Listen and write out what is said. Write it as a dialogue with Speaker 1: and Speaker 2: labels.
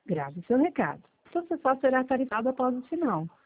Speaker 1: Grave seu recado. Você só será tarifado após o sinal.